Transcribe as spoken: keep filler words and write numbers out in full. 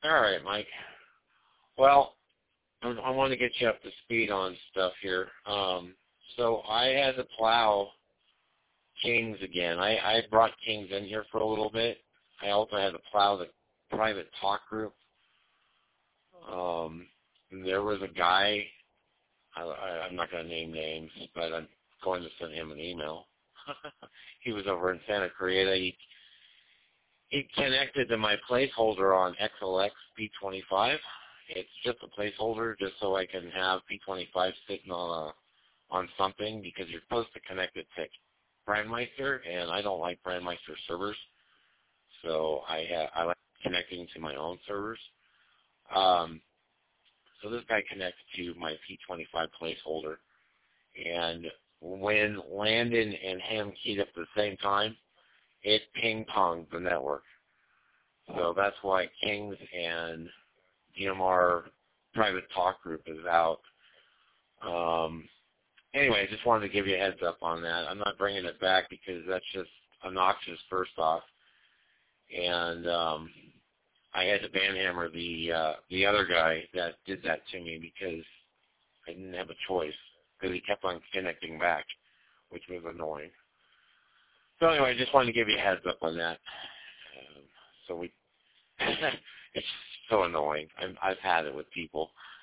All right, Mike. Well, I, I want to get you up to speed on stuff here. Um, so I had to plow Kings again. I, I brought Kings in here for a little bit. I also had to plow the private talk group. Um, there was a guy, I, I, I'm not going to name names, but I'm going to send him an email. He was over in Santa Clarita. He, he connected to my placeholder on X L X P twenty-five. It's just a placeholder just so I can have P twenty-five sitting on a on something because you're supposed to connect it to Brandmeister, and I don't like Brandmeister servers, so I ha- I like connecting to my own servers. Um, so this guy connects to my P twenty-five placeholder, and when Landon and him keyed up at the same time, it ping-ponged the network. So that's why Kings and D M R private talk group is out. Um, anyway, I just wanted to give you a heads up on that. I'm not bringing it back because that's just obnoxious, first off. And um, I had to banhammer the uh, the other guy that did that to me because I didn't have a choice because he kept on connecting back, which was annoying. So anyway, I just wanted to give you a heads up on that. Um, so we, it's so annoying. I'm, I've had it with people.